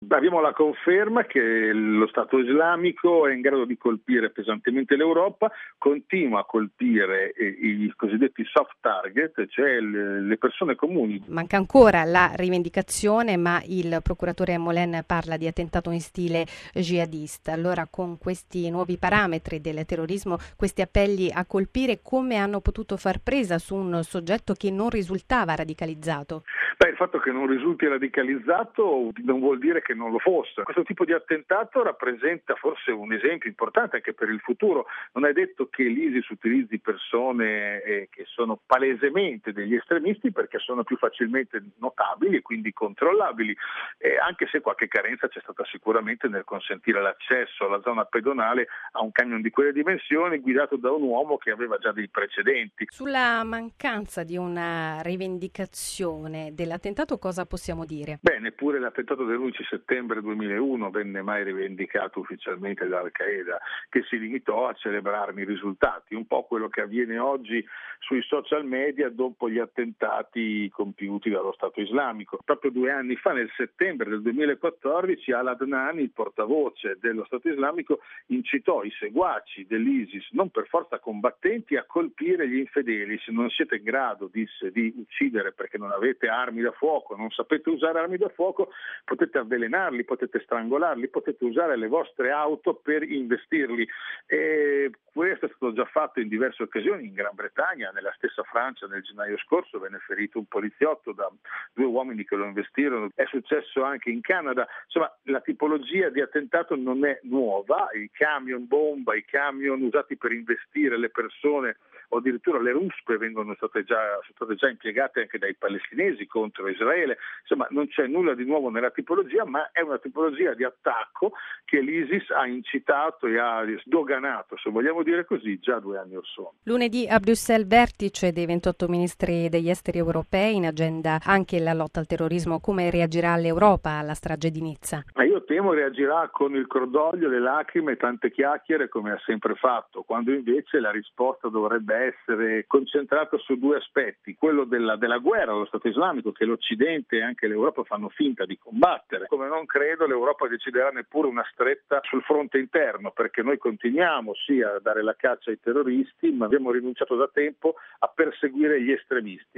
Abbiamo la conferma che lo Stato islamico è in grado di colpire pesantemente l'Europa, continua a colpire i cosiddetti soft target, cioè le persone comuni. Manca ancora la rivendicazione, ma il procuratore Molen parla di attentato in stile jihadista. Allora, con questi nuovi parametri del terrorismo, questi appelli a colpire, come hanno potuto far presa su un soggetto che non risultava radicalizzato? Il fatto che non risulti radicalizzato non vuol dire che non lo fosse. Questo tipo di attentato rappresenta forse un esempio importante anche per il futuro. Non è detto che l'ISIS utilizzi persone che sono palesemente degli estremisti, perché sono più facilmente notabili e quindi controllabili, anche se qualche carenza c'è stata sicuramente nel consentire l'accesso alla zona pedonale a un camion di quelle dimensioni guidato da un uomo che aveva già dei precedenti. Sulla mancanza di una rivendicazione dell'attentato cosa possiamo dire? Neppure l'attentato dell'11 settembre 2001 venne mai rivendicato ufficialmente da Al-Qaeda, che si limitò a celebrarne i risultati, un po' quello che avviene oggi sui social media dopo gli attentati compiuti dallo Stato islamico. Proprio 2 anni fa, nel settembre del 2014, Al-Adnani, il portavoce dello Stato islamico, incitò i seguaci dell'ISIS, non per forza combattenti, a colpire gli infedeli. Se non siete in grado, disse, di uccidere perché non avete armi da fuoco, non sapete usare armi da fuoco, potete avvelenarli, potete strangolarli, potete usare le vostre auto per investirli. E questo è stato già fatto in diverse occasioni in Gran Bretagna, nella stessa Francia nel gennaio scorso venne ferito un poliziotto da 2 uomini che lo investirono, è successo anche in Canada. Insomma, la tipologia di attentato non è nuova, i camion bomba, i camion usati per investire le persone o addirittura le ruspe sono state già impiegate anche dai palestinesi contro Israele. Insomma, non c'è nulla di nuovo nella tipologia, ma è una tipologia di attacco che l'ISIS ha incitato e ha sdoganato, se vogliamo dire così, già 2 anni or sono. Lunedì a Bruxelles vertice dei 28 ministri degli esteri europei, in agenda anche la lotta al terrorismo. Come reagirà l'Europa alla strage di Nizza? Io temo reagirà con il cordoglio, le lacrime e tante chiacchiere, come ha sempre fatto, quando invece la risposta dovrebbe essere concentrata su 2 aspetti: quello della guerra allo Stato islamico, che l'Occidente e anche l'Europa fanno finta di combattere. Come non credo l'Europa deciderà neppure una stretta sul fronte interno, perché noi continuiamo sì a dare la caccia ai terroristi, ma abbiamo rinunciato da tempo a perseguire gli estremisti.